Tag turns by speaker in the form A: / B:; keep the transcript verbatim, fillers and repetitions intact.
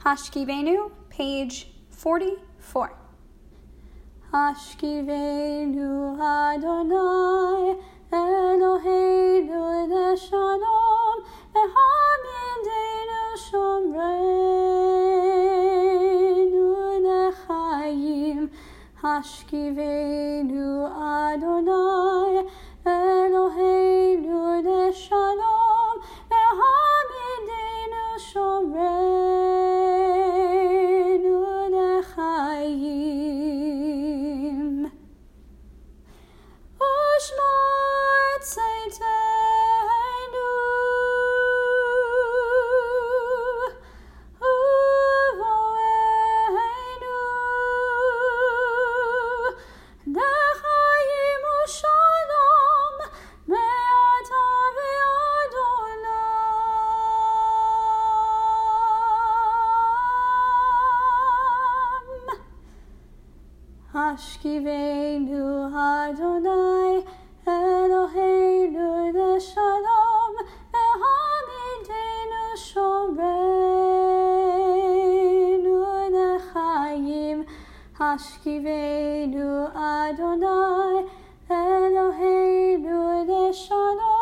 A: Hashkivenu, page forty-four. Hashkivenu Adonai Eloheinu leshalom Ehamidenu shomreinu lechayim. Hashkivenu Adonai Eloheinu leshalom Ehamidenu shomreinu lechayim. Ushma tzaytenu uvoenu lechayim ushalom me'ata ve'ad olam. Hashkivenu Adonai Eloheinu leshalom Ehamidenu shomreinu lechayim. Hashkivenu Adonai Eloheinu leshalom